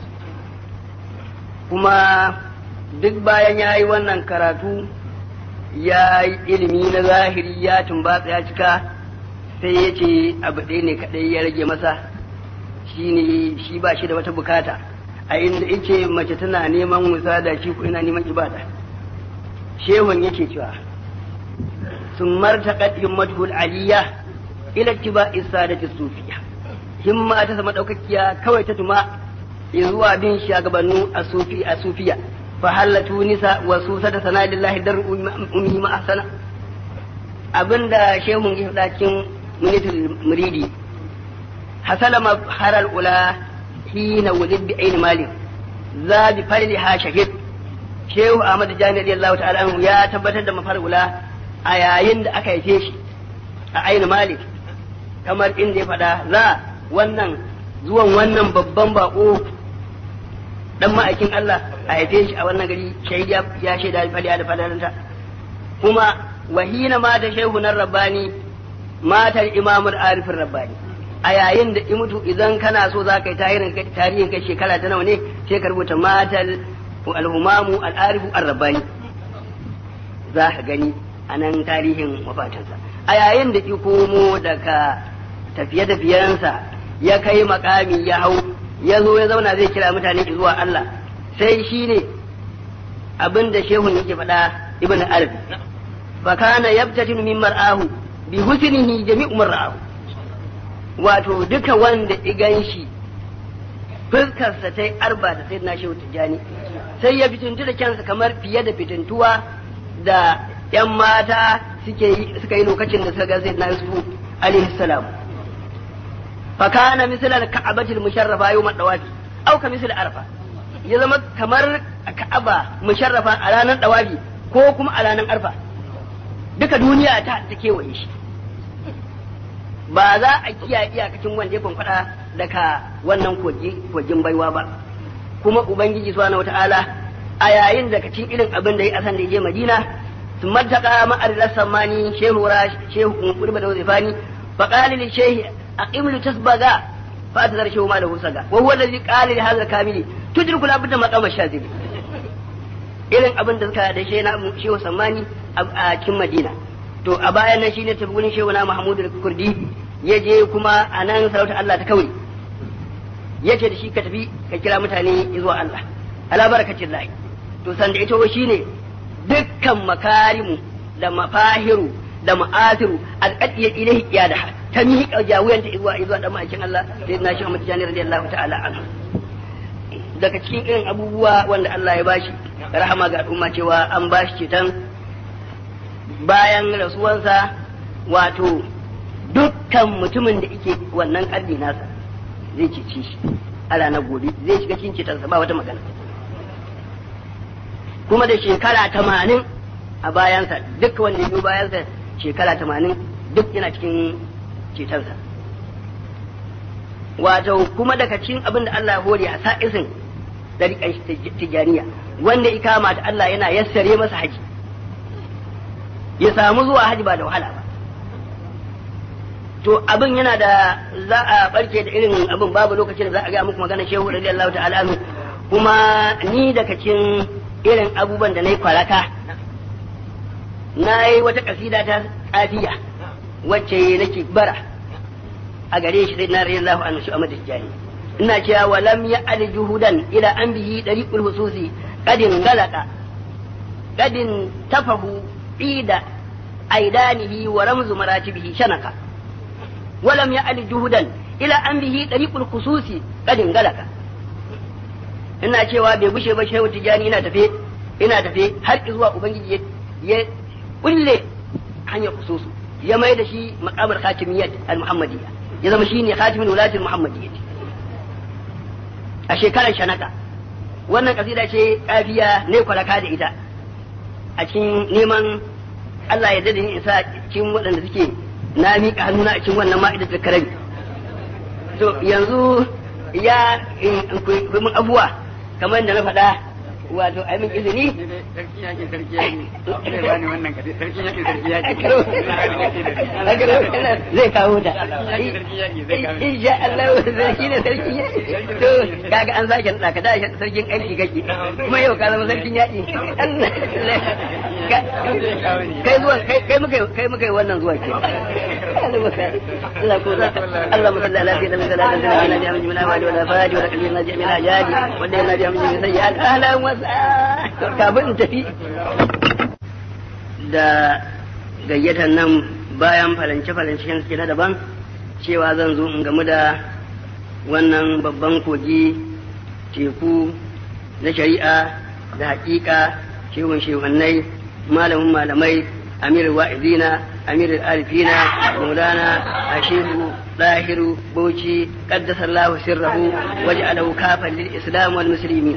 kuma duk bayan ya yi wannan karatu ya yi ilimi na zahiri ya tumbatsa ya cika sai ya ce abu ɗaya ne kaɗai ya rage masa shi ne shi ba shi da wata bukata a inda yake mace tana neman musada shi ko ina neman ibada shehun yake cewa sun martaƙat himmatul aliyya ila tiba isadati sufiya himma ta sama ɗaukakkiya kawai ta tuma zuwa bin shagabannu a sufi a sufiya fahallatu nisa wa susa da sana lillahi dar ummi ma ahsana abinda shehun ya faɗa cikin munitul muridi hasala haral ula hina wulid bi ayn malik za bi faliha shahid shehu ahmad jani radiyallahu ta'ala anhu ya tabbatar da mafar ula a yayin da aka haife shi a ayn malik kamar inda ya faɗa za wannan zuwan wannan babban bako dan ma'aikin Allah a haife shi a wannan gari shahidi ya shaida faliya da falalanta kuma wahina mata shehunan rabbani matar imamul arifin rabbani a yayin da imutu idan kana so za ka yi tarihin tarihin kai shekara ta nawa ne sai ka rubuta matar al-humamu al-arifu ar-rabbani za ka gani a nan tarihin wafatinsa a yayin da ki komo daga tafiye-tafiyensa ya kai makami ya hau ya zo ya zauna zai kira mutane zuwa Allah sai shi ne abin da shehun yake faɗa ibn arabi fa kana yabtatinu min mar'ahu bi husnihi jami'u mar'ahu wato duka wanda igan shi fuskarsa ta yi arba da sayyidina shehu tijjani sai ya fitintu da kyansa kamar fiye da fitintuwa da yan mata suke suka yi lokacin da suka ga sayyidina yusuf alaihi salam فكان مثل الكعبة المشرفة يوم الدوافي أو كمثل عرفة يزم كمر كعبة مشرفة على نن الدوافي كوكم على نن عرفة duka duniya ta ta kewaye shi ba za a kiyaye iyakacin wanda ya kwankwada daga wannan kogin baiwa ba. Kuma ubangiji subhanahu wataala a yayin da kacin irin abin da ya asan da ya je Madina sun mattaka ma'ar samani shehu ra shehu kurba da wazifani fa qala li shehi aqimlu tasbaga fa atazar shehu ma lahu saga wa huwa alladhi qala li hadha kamili tudriku la budda maqama shazili. Irin abin da suka da shehu na shehu samani a cikin Madina. To a bayan nan shine tafi gurin shehu na Mahmud al-Kurdi ya je kuma a nan sarauta Allah ta kauri yace da shi ka tafi ka kira mutane zuwa Allah ala barakacin lahi. To sanda ita shine dukkan makarimu da mafahiru da ma'asiru alqadiya ilahi iyadaha ta miƙa jawuyanta zuwa zuwa da ma'aikin Allah sayyidina Sheikh Ahmad Tijani radiyallahu ta'ala anhu. Daga cikin irin abubuwa wanda Allah ya bashi rahama ga al'umma cewa an bashi ceton bayan rasuwansa, wato dukkan mutumin da yake wannan ƙarni nasa zai cece shi a ranar gobe, zai shiga cikin cetonsa ba wata magana. Kuma da shekara tamanin a bayansa, duk wanda yi bayansa shekara tamanin duk yana cikin cetonsa. Wato kuma daga cikin abin da Allah ya hore a sa'isin dariƙan tijaniya, wanda ikama ta Allah yana yassare masa haji, ya samu zuwa haji ba da wahala ba. To abin yana da za a barke da irin abin, babu lokacin da za a ga muku magana shehu radiyallahu ta'ala anhu. Kuma ni daga cikin irin abubuwan da na yi kwaraka, na yi wata kasida ta kafiya wacce nake bara a gare shi sai na radiyallahu anhu shi Ahmad Tijani. Ina cewa walam ya al juhudan ila an bihi dariqul hususi qadin galaka qadin tafahu ida aidanihi wa ramzu maratibihi shanaka. ولم يأل جهدا إلى أن به طريق الخصوص قد انغلق. ina cewa bai gushe ba shehu Tijani ina tafe ina tafe har zuwa ubangiji ya kulle hanyar khususu, ya mai da shi maqamar khatimiyyat al-muhammadiyya, ya zama shine khatimul wilayat al-muhammadiyya a shekarar shanaka. Wannan kasida ce kafiya ne kwalaka da ita a cikin neman Allah ya dade ni isa cikin waɗanda suke na miƙa hannuna a cikin wannan ma'idatul karami. To yanzu ya mun abuwa kamar da na faɗa, wato ai min izini sarki yake sarki yake zai bani wannan kadi sarki yake sarki yake zai kawo ta insha Allah. Sarki ne sarki to kaga an sake nada ka da sarkin aiki kake kuma yau ka zama sarkin yaki. Kai zuwa kai muka kai muka yi wannan zuwa ke Allah ko Allah musalla ala sayyidina sallallahu alaihi wa sallam wa ala alihi wa sahbihi wa sallam jami'a jadi wanda yana da mun sayyi'at ahlan wa kafin tafi da gayyatar nan bayan falance-falancen suke na daban cewa zan zo in gamu da wannan babban kogi teku na shari'a da hakika, shehun shehunai, malamin malamai, amirul wa'izina, amirul alifina, maulana ashiru zahiru bauchi qaddasallahu sirrahu waj'alahu kafan lil islam wal muslimin.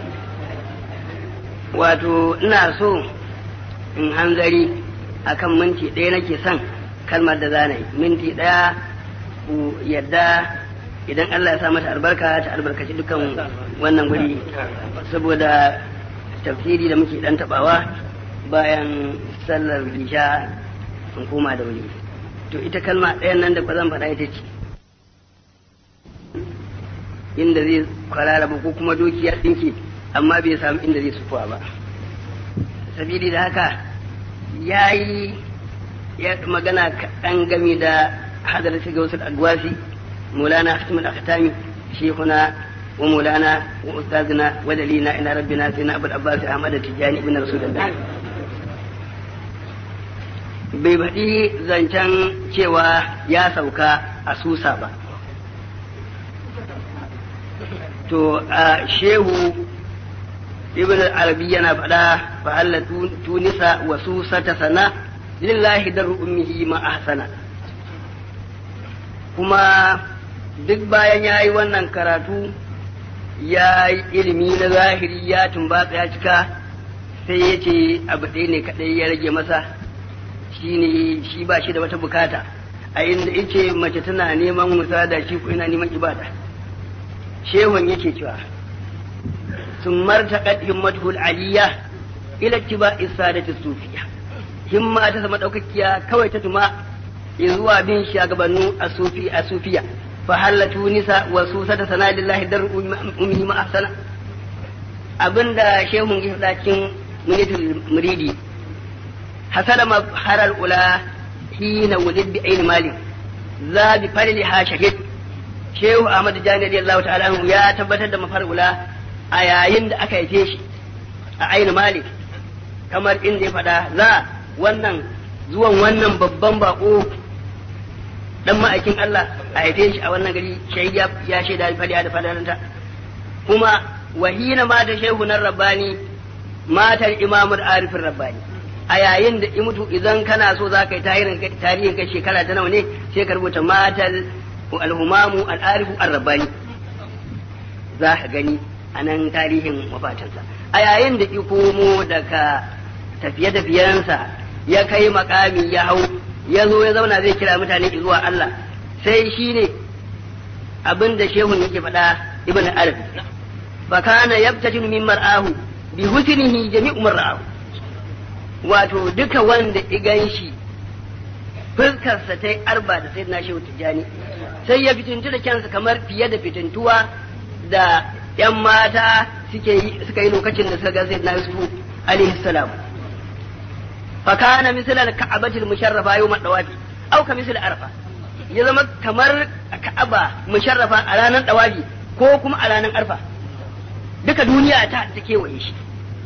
Wato ina so in hanzari akan minti ɗaya nake son kalmar da zana yi, minti ɗaya ku yadda idan Allah ya sa mata albarka ta albarkaci dukan wannan guri, saboda tafsiri da muke dan tabawa bayan sallar isha in koma da wuri. To ita kalma ɗayan nan da ba zan faɗa ita ce inda zai kwarara ba ko kuma dokiya ɗinki amma bai samu inda zai sufuwa ba. Sabili da haka ya yi ya magana kaɗan game da hadar shiga wasu agwasi mulana hatimul akhtami shekuna wa mulana wa ustazina wa dalina ila rabbina sayyidina abul abbas ahmad tijani ibn rasulullah. Bai baɗi zancen cewa ya sauka a susa ba. To a shehu ibn al-arabi yana faɗa fa alla tunisa wa susata sana lillahi daru ummihi ma ahsana. Kuma duk bayan yayi wannan karatu ya yi ilimi na zahiri ya tumbatsa ya cika, sai ya ce abu ɗaya ne kaɗai ya rage masa, shine shi ba shi da wata bukata a inda yake mace tana neman musada shi ko ina neman ibada. Shehun yake cewa sun martaqat himmatul aliyya ila ittiba'i sadati sufiya. Himma ta zama daukakkiya kawai ta tuma zuwa bin shagabannu a sufi a sufiya. Fa halatu nisa wa susata sanadillahi dar ummi ma ahsana. Abinda shehun ya faɗa cikin munitul muridi hasala ma haral ula hina wulid bi ayn malik za bi farliha shahid. Shehu Ahmad Jani radiyallahu ta'ala anhu ya tabbatar da mafar ula a yayin da aka haife shi a ayn malik, kamar inda ya faɗa za wannan zuwan wannan babban bako dan ma'aikin Allah a haife shi a wannan gari shahid ya shaida fariya da fadaranta. Kuma wahina ma da shehu nan rabbani matar imamul arifin rabbani a yayin da imutu idan kana so za ka yi tarihin kai shekara ta nawa ne sai ka rubuta matar alhumamu al'arifu ar-rabbani za ka gani a nan tarihin wafatinsa. A yayin da ikomo daga tafiye-tafiyensa ya kai makami ya hau ya zo ya zauna zai kira mutane zuwa Allah, sai shi ne abin da shehun yake faɗa ibn arif fa kana yabtajinu min mar'ahu bi husnihi jami'u mar'ahu. Wato duka wanda igan shi fuskarsa ta yi arba da sai na shehu tijjani sai ya fitintu da kyansa kamar fiye da fitintuwa da yan mata suka yi lokacin da suka ga sai na yusufu alaihi salam. fa kana misal al-ka'bati al-musharrafa yawm ad-dawafi aw ka misal arfa, ya zama kamar ka'aba musharrafa a ranar dawafi ko kuma a ranar arfa. Duka duniya ta ta kewaye shi,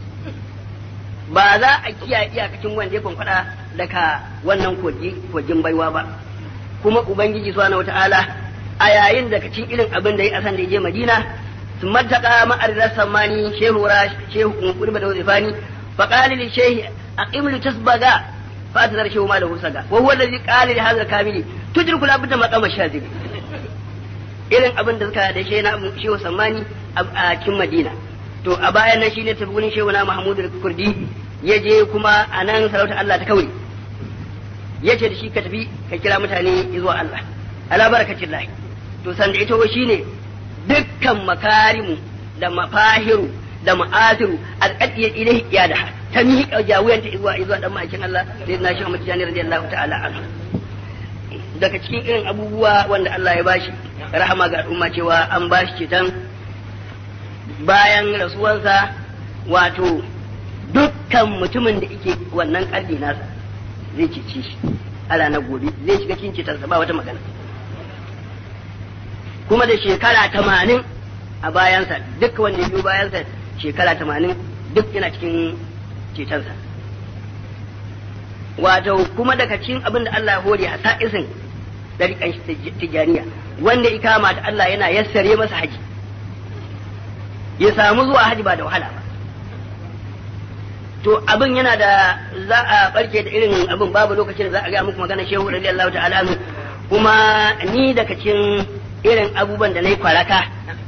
ba za a kiyaye iyakacin wanda ya kwankwada daga wannan kogin baiwa ba. Kuma ubangiji subhanahu wata'ala a yayin da kacin irin abin da ya asan da ya je Madina sun martaka ma'arar samani shehu ra shehu kurba da wazifani fa qala li shehi aqim li tasbaga fa tazar shehu ma da husaga wa huwa alladhi qala li hadha kamili tudriku la budda maqama shadid. Irin abin da suka da shehu na shehu samani a cikin Madina. To a bayan nan shine tabunin shehu na Mahmud al-Kurdi ya je kuma a nan sarauta Allah ta kauri yace da shi ka tafi ka kira mutane zuwa Allah ala barakatin lahi. To san da ito shine dukkan makarimu da mafahiru da ma'asiru alqadiyya ilahi iyadaha ta miƙa jawuyanta zuwa zuwa dan ma'aikin Allah sai na shi Ahmad Tijani radiyallahu ta'ala anhu. Daga cikin irin abubuwa wanda Allah ya bashi rahama ga al'umma cewa an bashi ceton bayan rasuwansa, wato dukkan mutumin da yake wannan ƙarni nasa zai cece shi a ranar gobe, zai shiga cikin cetonsa ba wata magana. Kuma da shekara tamanin a bayansa, duk wanda ya biyo bayansa shekara tamanin duk yana cikin cetonsa. Wato kuma daga cikin abin da Allah ya hore a sa'isin ɗariƙan tijaniya, wanda ikama ta Allah yana yassare masa haji, ya samu zuwa haji ba da wahala ba. To abin yana da za a barke da irin abin, babu lokacin da za a ga muku magana shehu radiyallahu ta'ala anhu. Kuma ni daga cikin irin abubuwan da na yi kwaraka,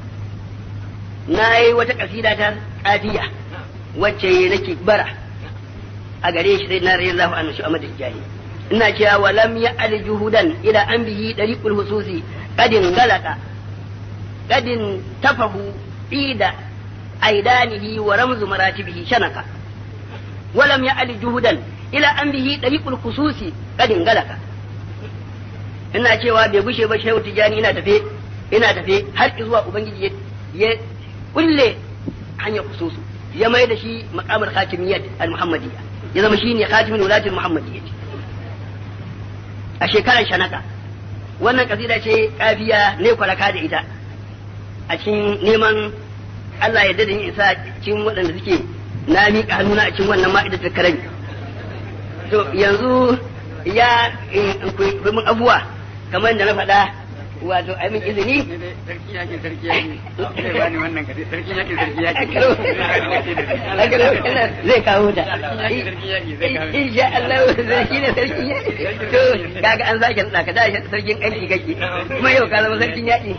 na yi wata kasida ta kafiya wacce nake bara a gare shi sai na radiyallahu anhu shi Ahmad Tijani. Ina cewa walam ya aljuhudan ila an bihi dariqul hususi qadin galaka qadin tafahu ida aidanihi wa ramzu maratibihi shanaka walam ya aljuhudan ila an bihi dariqul hususi qadin galaka. Ina cewa bai gushe ba shehu Tijani ina tafe ina tafe har zuwa ubangiji ya kulle hanyar hususu, ya mai da shi maqamar khatimiyyat al-muhammadiyya, ya zama shine khatimin wulatul muhammadiyya a shekarar shanaka. Wannan kasida ce kafiya ne kwaraka da ita a cikin neman Allah ya dade isa cikin waɗanda suke na miƙa hannuna a cikin wannan ma'idatul karami. To yanzu ya mun abuwa kamar da na faɗa wato ai min izini sarki yake sarki yake zai bani wannan kadi sarki yake sarki yake zai kawo ta sarki yake zai kawo insha Allah shi ne sarki yake to kaga an zaki da ka da sarkin aiki kake kuma yau ka zama sarkin yaki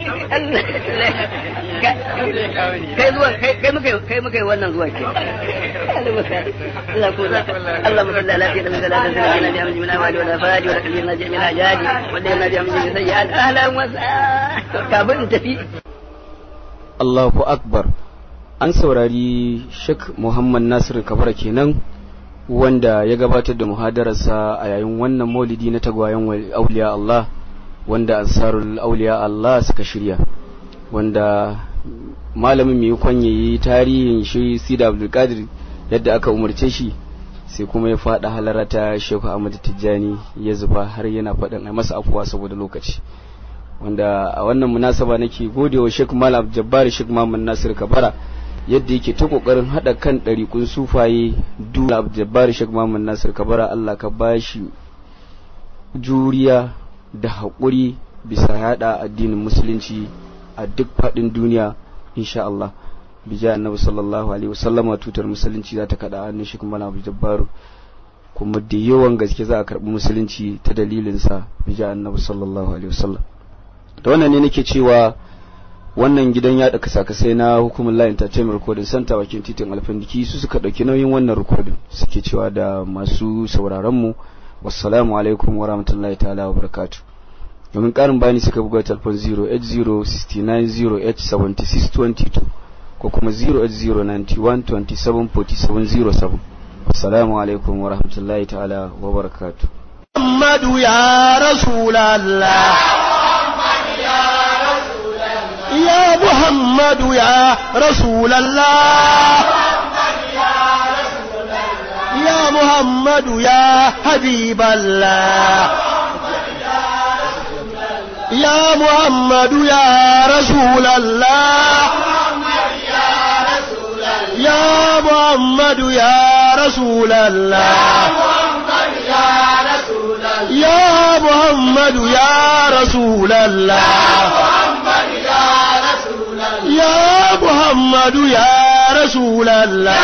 kai zuwa kai muka kai muka wannan zuwa ke Allah ko Allah musalla ala sayyidina sallallahu alaihi wa sallam min awali wa fadi wa kalina jami'a jadi wanda yana da min sayyi'at ahlan wa kafin tafi. Allahu akbar. An saurari Sheikh Muhammad Nasir Kabara kenan wanda ya gabatar da muhadararsa a yayin wannan maulidi na tagwayen auliya Allah wanda ansarul auliya Allah suka shirya, wanda malamin mai kwanyayi tarihin shi Sida Abdul Qadir yadda aka umarce shi sai kuma ya fada halarata Sheikh Ahmad Tijjani ya zuba har yana faɗin ai masa afuwa saboda lokaci, wanda a wannan munasaba nake godewa Sheikh Malam Jabbar Sheikh Muhammad Nasir Kabara yadda yake ta kokarin hada kan ɗariƙun sufaye. Dula Jabbar Sheikh Muhammad Nasir Kabara Allah ka bashi juriya da haƙuri bisa yada addinin musulunci a duk faɗin duniya insha Allah. Bija annabi sallallahu alaihi wasallama tutar musulunci za ta kada hannun Sheikh Malam Jabbar, kuma da yawan gaske za a karbi musulunci ta dalilin sa bija annabi sallallahu alaihi wasallam. Da wannan ne nake cewa wannan gidan yada kasakasai na hukumar Line Entertainment Recording Center wakin titin Alfandiki su suka dauki nauyin wannan recording, suke cewa da masu sauraron mu wassalamu alaikum wa rahmatullahi ta'ala wa barakatuh. Domin karin bayani suka buga telefon zero eight zero six nine zero eight seven six two two ko kuma zero eight zero nine one two seven four seven zero seven. Assalamu alaikum wa rahmatullahi ta'ala wa barakatuh. Muhammadu ya Rasulallah, يا محمد يا رسول الله، يا محمد يا حبيب الله، يا محمد يا رسول الله، يا محمد يا رسول الله، يا محمد يا رسول الله، يا محمد يا رسول الله،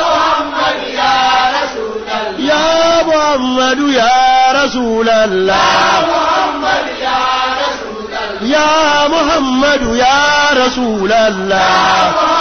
يا محمد يا رسول الله، يا محمد يا رسول الله.